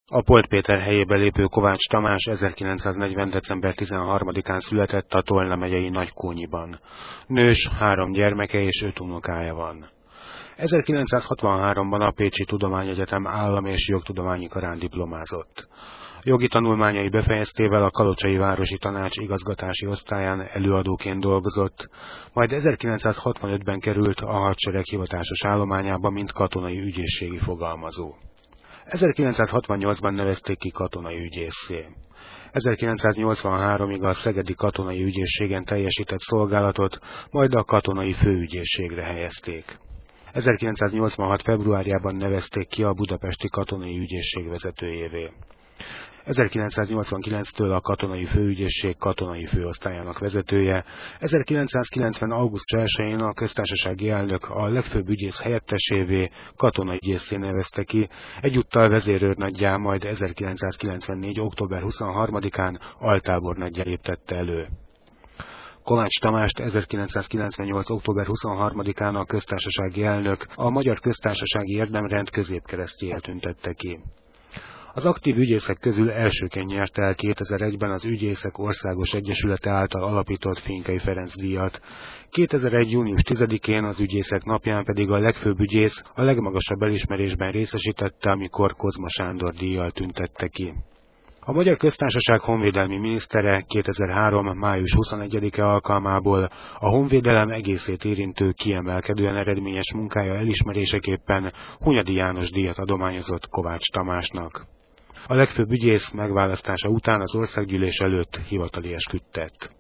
A Polt Péter helyébe lépő Kovács Tamás 1940. december 13-án született a Tolna megyei Nagykónyiban. Nős, 3 gyermeke és 5 unokája van. 1963-ban a Pécsi Tudományegyetem állam- és jogtudományi karán diplomázott. Jogi tanulmányai befejeztével a Kalocsai Városi Tanács igazgatási osztályán előadóként dolgozott, majd 1965-ben került a hadsereg hivatásos állományába, mint katonai ügyészségi fogalmazó. 1968-ban nevezték ki katonai ügyésszé. 1983-ig a Szegedi Katonai Ügyészségen teljesített szolgálatot, majd a katonai főügyészségre helyezték. 1986. februárjában nevezték ki a Budapesti Katonai Ügyészség vezetőjévé. 1989-től a Katonai Főügyészség katonai főosztályának vezetője, 1990. augusztus 1-én a köztársasági elnök a legfőbb ügyész helyettesévé, katonai ügyészé nevezte ki, egyúttal vezérőrnaggyá, majd 1994. október 23-án altábornaggyá léptette elő. Kovács Tamást 1998. október 23-án a köztársasági elnök a Magyar Köztársasági Érdemrend középkeresztjével tüntette ki. Az aktív ügyészek közül elsőként nyerte el 2001-ben az Ügyészek Országos Egyesülete által alapított Finkai Ferenc díjat, 2001. június 10-én az Ügyészek napján pedig a legfőbb ügyész a legmagasabb elismerésben részesítette, amikor Kozma Sándor díjjal tüntette ki. A Magyar Köztársaság honvédelmi minisztere 2003. május 21-e alkalmából a honvédelem egészét érintő kiemelkedően eredményes munkája elismeréseképpen Hunyadi János díjat adományozott Kovács Tamásnak. A legfőbb ügyész megválasztása után az országgyűlés előtt hivatali esküdt tett.